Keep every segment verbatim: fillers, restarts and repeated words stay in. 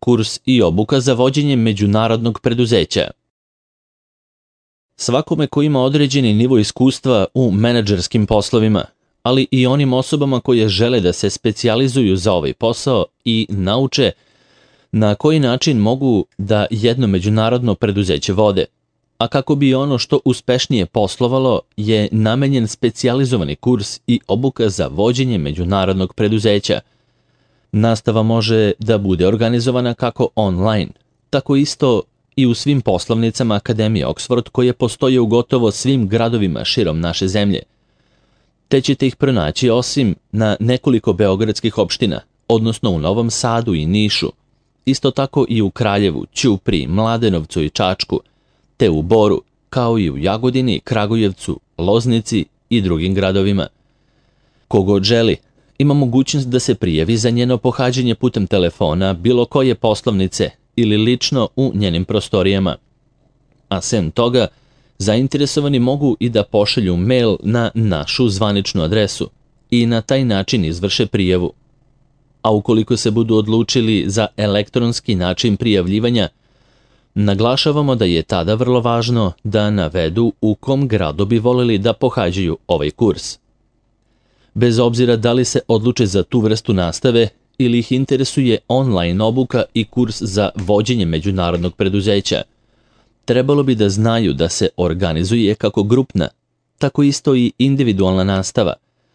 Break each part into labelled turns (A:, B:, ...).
A: kurs i obuka za vođenje međunarodnog preduzeća. Svakome ko ima određeni nivo iskustva u menadžerskim poslovima, ali i onim osobama koje žele da se specijalizuju za ovaj posao i nauče na koji način mogu da jedno međunarodno preduzeće vode, a kako bi ono što uspešnije poslovalo je namenjen specijalizovani kurs i obuka za vođenje međunarodnog preduzeća. Nastava može da bude organizovana kako online, tako isto i u svim poslovnicama Akademije Oxford koje postoje u gotovo svim gradovima širom naše zemlje. Te ćete ih pronaći osim na nekoliko beogradskih opština, odnosno u Novom Sadu i Nišu, isto tako i u Kraljevu, Ćupriji, Mladenovcu i Čačku, te u Boru, kao i u Jagodini, Kragujevcu, Loznici i drugim gradovima. Kogod želi, ima mogućnost da se prijavi za njeno pohađanje putem telefona bilo koje poslovnice ili lično u njenim prostorijama. A sem toga, zainteresovani mogu i da pošalju mail na našu zvaničnu adresu i na taj način izvrše prijavu. A ukoliko se budu odlučili za elektronski način prijavljivanja, naglašavamo da je tada vrlo važno da navedu u kom gradu bi voleli da pohađaju ovaj kurs. Bez obzira da li se odluče za tu vrstu nastave ili ih interesuje online obuka i kurs za vođenje međunarodnog preduzeća, trebalo bi da znaju da se organizuje kako grupna, tako isto i individualna nastava,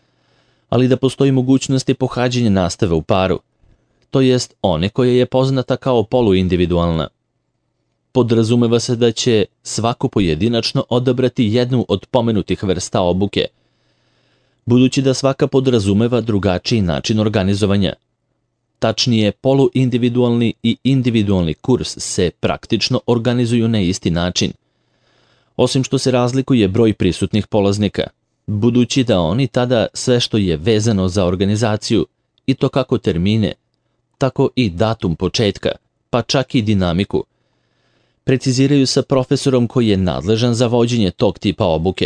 A: ali da postoji mogućnosti pohađanja nastave u paru, to jest one koja je poznata kao poluindividualna. Podrazumeva se da će svako pojedinačno odabrati jednu od pomenutih vrsta obuke, budući da svaka podrazumeva drugačiji način organizovanja. Tačnije, poluindividualni i individualni kurs se praktično organizuju na isti način, osim što se razlikuje broj prisutnih polaznika, budući da oni tada sve što je vezano za organizaciju, i to kako termine, tako i datum početka, pa čak i dinamiku, preciziraju sa profesorom koji je nadležan za vođenje tog tipa obuke.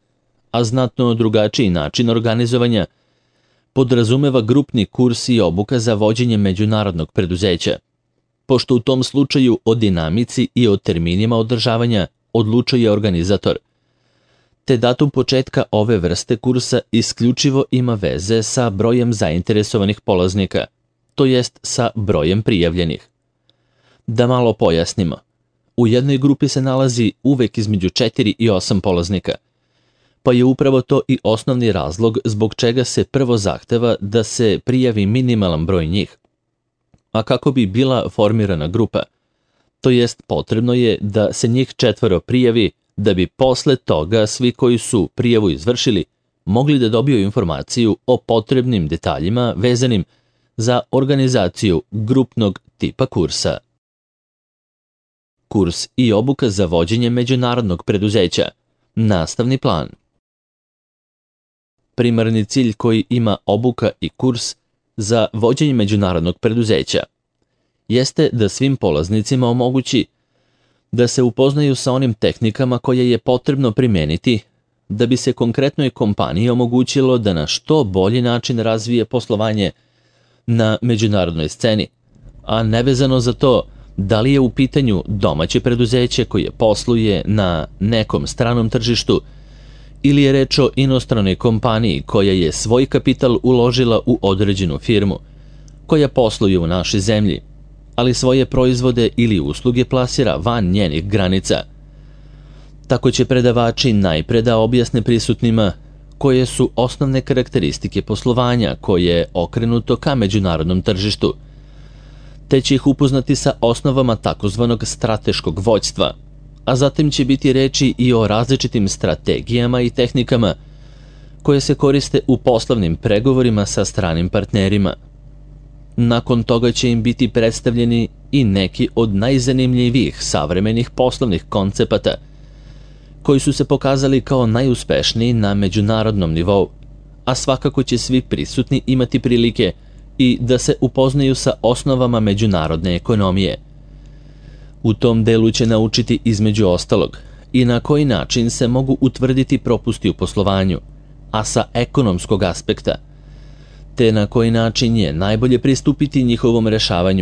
A: A znatno drugačiji način organizovanja podrazumeva grupni kurs i obuka za vođenje međunarodnog preduzeća, pošto u tom slučaju o dinamici i o terminima održavanja odlučuje organizator, te datum početka ove vrste kursa isključivo ima veze sa brojem zainteresovanih polaznika, to jest sa brojem prijavljenih. Da malo pojasnimo, u jednoj grupi se nalazi uvek između četiri i osam polaznika, pa je upravo to i osnovni razlog zbog čega se prvo zahteva da se prijavi minimalan broj njih. A kako bi bila formirana grupa, to jest potrebno je da se njih četvoro prijavi da bi posle toga svi koji su prijavu izvršili mogli da dobiju informaciju o potrebnim detaljima vezanim za organizaciju grupnog tipa kursa. Kurs i obuka za vođenje međunarodnog preduzeća. Nastavni plan. Primarni cilj koji ima obuka i kurs za vođenje međunarodnog preduzeća jeste da svim polaznicima omogući da se upoznaju sa onim tehnikama koje je potrebno primeniti da bi se konkretnoj kompaniji omogućilo da na što bolji način razvije poslovanje na međunarodnoj sceni, a nevezano za to da li je u pitanju domaće preduzeće koje posluje na nekom stranom tržištu ili je reč o inostranoj kompaniji koja je svoj kapital uložila u određenu firmu, koja posluje u našoj zemlji, ali svoje proizvode ili usluge plasira van njenih granica. Tako će predavači najpre da objasne prisutnima koje su osnovne karakteristike poslovanja koje je okrenuto ka međunarodnom tržištu, te će ih upoznati sa osnovama takozvanog strateškog vođstva, a zatim će biti reči i o različitim strategijama i tehnikama koje se koriste u poslovnim pregovorima sa stranim partnerima. Nakon toga će im biti predstavljeni i neki od najzanimljivijih savremenih poslovnih koncepata koji su se pokazali kao najuspešniji na međunarodnom nivou, a svakako će svi prisutni imati prilike i da se upoznaju sa osnovama međunarodne ekonomije. U tom delu će naučiti između ostalog i na koji način se mogu utvrditi propusti u poslovanju, a sa ekonomskog aspekta, te na koji način je najbolje pristupiti njihovom rešavanju,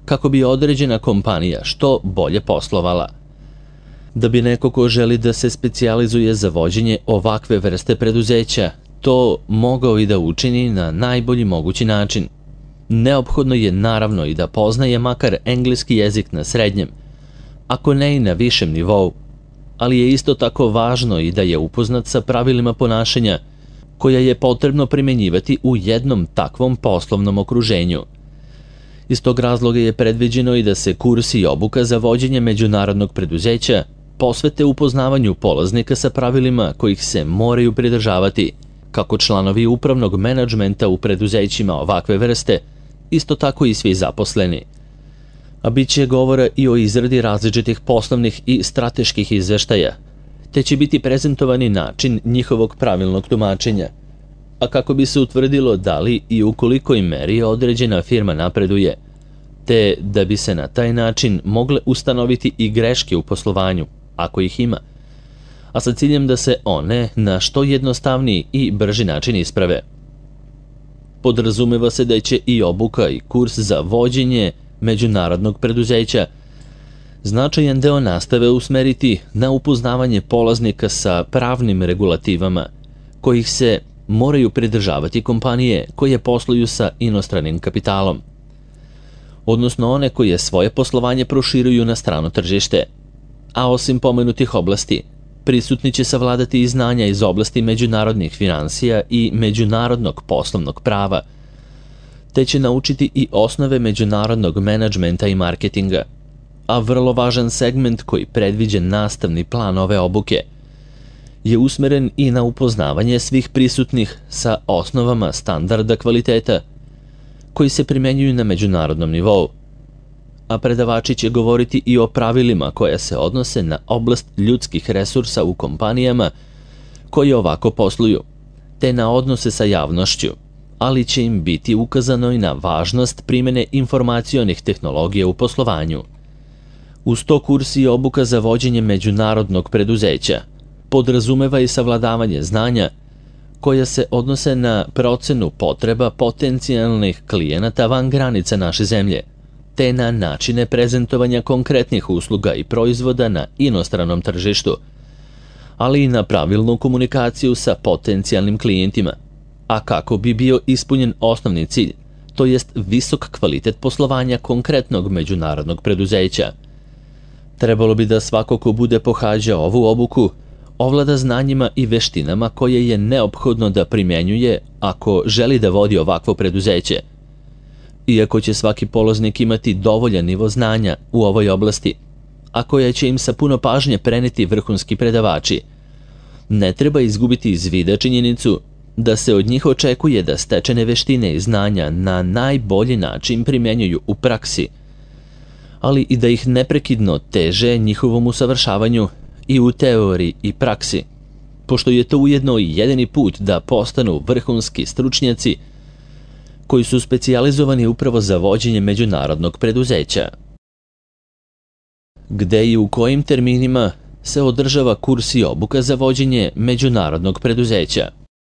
A: kako bi određena kompanija što bolje poslovala. Da bi neko ko želi da se specijalizuje za vođenje ovakve vrste preduzeća, to mogao i da učini na najbolji mogući način. Neophodno je naravno i da poznaje makar engleski jezik na srednjem, ako ne i na višem nivou, ali je isto tako važno i da je upoznat sa pravilima ponašanja koja je potrebno primenjivati u jednom takvom poslovnom okruženju. Iz tog razloga je predviđeno i da se kursi i obuka za vođenje međunarodnog preduzeća posvete upoznavanju polaznika sa pravilima kojih se moraju pridržavati, kako članovi upravnog menadžmenta u preduzećima ovakve vrste, isto tako i svi zaposleni. A bit će govora i o izradi različitih poslovnih i strateških izveštaja, te će biti prezentovani način njihovog pravilnog tumačenja, a kako bi se utvrdilo da li i u kolikoj meri određena firma napreduje, te da bi se na taj način mogle ustanoviti i greške u poslovanju, ako ih ima, a sa ciljem da se one na što jednostavniji i brži način isprave. Podrazumeva se da će i obuka i kurs za vođenje međunarodnog preduzeća značajan deo nastave usmeriti na upoznavanje polaznika sa pravnim regulativama, kojih se moraju pridržavati kompanije koje posluju sa inostranim kapitalom, odnosno one koje svoje poslovanje proširuju na strano tržište. A osim pomenutih oblasti, prisutni će savladati i znanja iz oblasti međunarodnih finansija i međunarodnog poslovnog prava, te će naučiti i osnove međunarodnog menadžmenta i marketinga, a vrlo važan segment koji predviđa nastavni plan ove obuke je usmeren i na upoznavanje svih prisutnih sa osnovama standarda kvaliteta koji se primenjuju na međunarodnom nivou, a predavači će govoriti i o pravilima koja se odnose na oblast ljudskih resursa u kompanijama koje ovako posluju, te na odnose sa javnošću, ali će im biti ukazano i na važnost primene informacionih tehnologija u poslovanju. Uz to kurs i obuka za vođenje međunarodnog preduzeća podrazumeva i savladavanje znanja koja se odnose na procenu potreba potencijalnih klijenata van granica naše zemlje, te na načine prezentovanja konkretnih usluga i proizvoda na inostranom tržištu, ali i na pravilnu komunikaciju sa potencijalnim klijentima, a kako bi bio ispunjen osnovni cilj, to jest visok kvalitet poslovanja konkretnog međunarodnog preduzeća. Trebalo bi da svako ko bude pohađao ovu obuku ovlada znanjima i veštinama koje je neophodno da primenjuje ako želi da vodi ovakvo preduzeće. Iako će svaki polaznik imati dovoljan nivo znanja u ovoj oblasti, a koje će im sa puno pažnje preneti vrhunski predavači, ne treba izgubiti iz vida činjenicu da se od njih očekuje da stečene veštine i znanja na najbolji način primenjuju u praksi, ali i da ih neprekidno teže njihovom usavršavanju i u teoriji i praksi, pošto je to ujedno i jedini put da postanu vrhunski stručnjaci koji su specijalizovani upravo za vođenje međunarodnog preduzeća. Gde i u kojim terminima se održava kurs i obuka za vođenje međunarodnog preduzeća?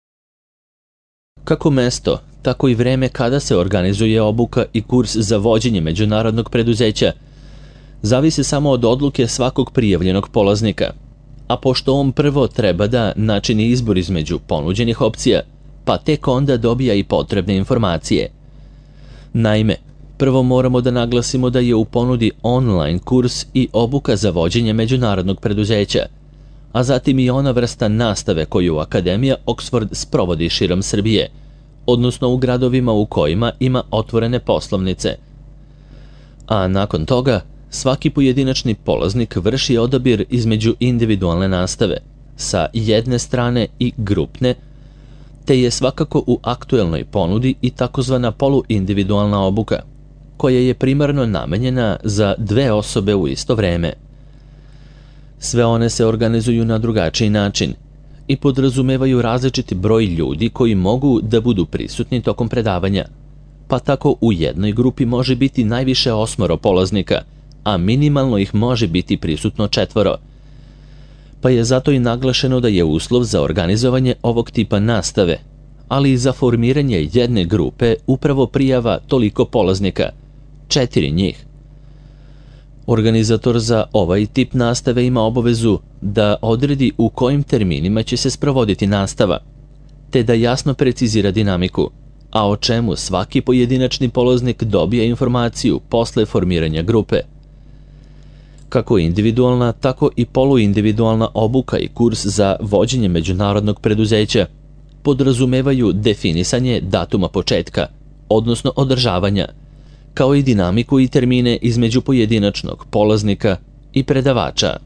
A: Kako mesto, tako i vreme kada se organizuje obuka i kurs za vođenje međunarodnog preduzeća zavisi samo od odluke svakog prijavljenog polaznika, a pošto on prvo treba da načini izbor između ponuđenih opcija, pa tek onda dobija i potrebne informacije. Naime, prvo moramo da naglasimo da je u ponudi online kurs i obuka za vođenje međunarodnog preduzeća, a zatim i ona vrsta nastave koju Akademija Oxford sprovodi širom Srbije, odnosno u gradovima u kojima ima otvorene poslovnice. A nakon toga, svaki pojedinačni polaznik vrši odabir između individualne nastave sa jedne strane i grupne, te je svakako u aktuelnoj ponudi i takozvana poluindividualna obuka, koja je primarno namenjena za dve osobe u isto vreme. Sve one se organizuju na drugačiji način i podrazumevaju različiti broj ljudi koji mogu da budu prisutni tokom predavanja, pa tako u jednoj grupi može biti najviše osmoro polaznika, a minimalno ih može biti prisutno četvoro. Pa je zato i naglašeno da je uslov za organizovanje ovog tipa nastave, ali i za formiranje jedne grupe upravo prijava toliko polaznika, četiri njih. Organizator za ovaj tip nastave ima obavezu da odredi u kojim terminima će se sprovoditi nastava, te da jasno precizira dinamiku, a o čemu svaki pojedinačni polaznik dobija informaciju posle formiranja grupe. Kako individualna, tako i poluindividualna obuka i kurs za vođenje međunarodnog preduzeća podrazumevaju definisanje datuma početka, odnosno održavanja, kao i dinamiku i termine između pojedinačnog polaznika i predavača.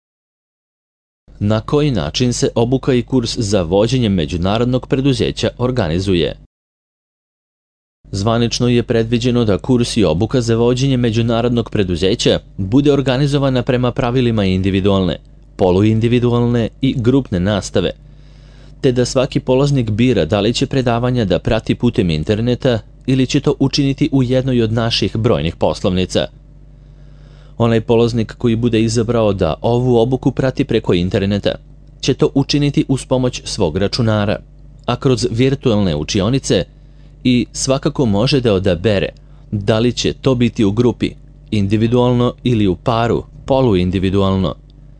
A: Na koji način se obuka i kurs za vođenje međunarodnog preduzeća organizuje? Zvanično je predviđeno da kurs i obuka za vođenje međunarodnog preduzeća bude organizovana prema pravilima individualne, poluindividualne i grupne nastave, te da svaki polaznik bira da li će predavanja da prati putem interneta ili će to učiniti u jednoj od naših brojnih poslovnica. Onaj polaznik koji bude izabrao da ovu obuku prati preko interneta će to učiniti uz pomoć svog računara, a kroz virtualne učionice, i svakako može da odabere da li će to biti u grupi, individualno ili u paru, poluindividualno.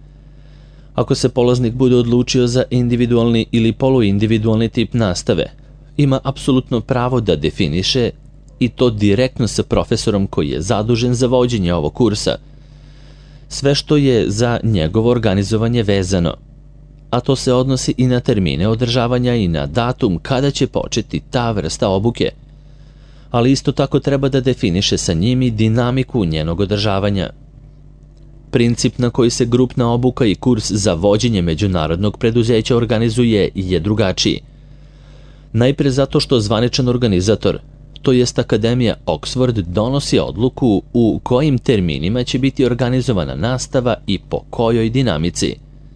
A: Ako se polaznik bude odlučio za individualni ili poluindividualni tip nastave, ima apsolutno pravo da definiše, i to direktno sa profesorom koji je zadužen za vođenje ovog kursa, sve što je za njegovo organizovanje vezano, a to se odnosi i na termine održavanja i na datum kada će početi ta vrsta obuke, ali isto tako treba da definiše sa njim i dinamiku njenog održavanja. Princip na koji se grupna obuka i kurs za vođenje međunarodnog preduzeća organizuje je drugačiji. Najpre zato što zvaničan organizator, to jest Akademija Oxford, donosi odluku u kojim terminima će biti organizovana nastava i po kojoj dinamici.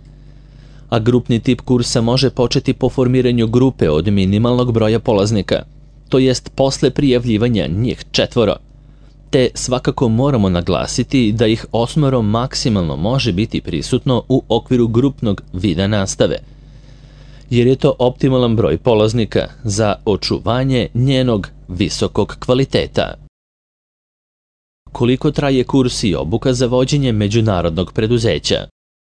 A: A grupni tip kursa može početi po formiranju grupe od minimalnog broja polaznika, to jest posle prijavljivanja njih četvoro, te svakako moramo naglasiti da ih osmoro maksimalno može biti prisutno u okviru grupnog vida nastave, jer je to optimalan broj polaznika za očuvanje njenog visokog kvaliteta. Koliko traje kurs i obuka za vođenje međunarodnog preduzeća?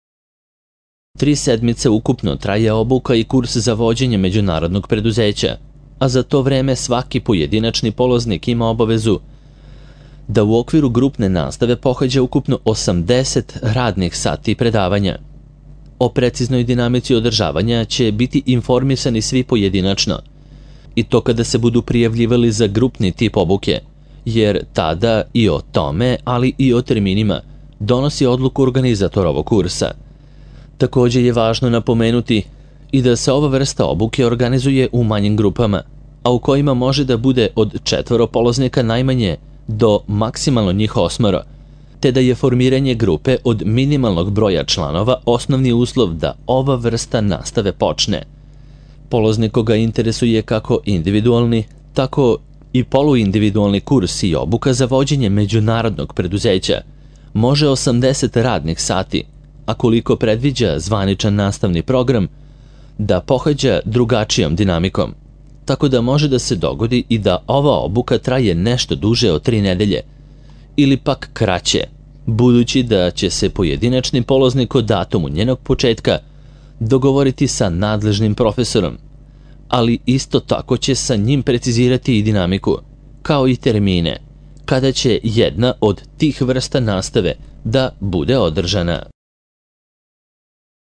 A: Tri sedmice ukupno traje obuka i kurs za vođenje međunarodnog preduzeća, a za to vreme svaki pojedinačni polaznik ima obavezu da u okviru grupne nastave pohađa ukupno osamdeset radnih sati predavanja. O preciznoj dinamici održavanja će biti informisani svi pojedinačno, i to kada se budu prijavljivali za grupni tip obuke, jer tada i o tome, ali i o terminima, donosi odluku organizator ovog kursa. Također je važno napomenuti i da se ova vrsta obuke organizuje u manjim grupama, a u kojima može da bude od četvoro polaznika najmanje do maksimalno njih osmoro, te da je formiranje grupe od minimalnog broja članova osnovni uslov da ova vrsta nastave počne. Polaznik koga interesuje kako individualni, tako i poluindividualni kurs i obuka za vođenje međunarodnog preduzeća može osamdeset radnih sati, a koliko predviđa zvaničan nastavni program, da pohađa drugačijom dinamikom, tako da može da se dogodi i da ova obuka traje nešto duže od tri nedelje, ili pak kraće, budući da će se pojedinačni polaznik o datumu njenog početka dogovoriti sa nadležnim profesorom, ali isto tako će sa njim precizirati i dinamiku, kao i termine, kada će jedna od tih vrsta nastave da bude održana.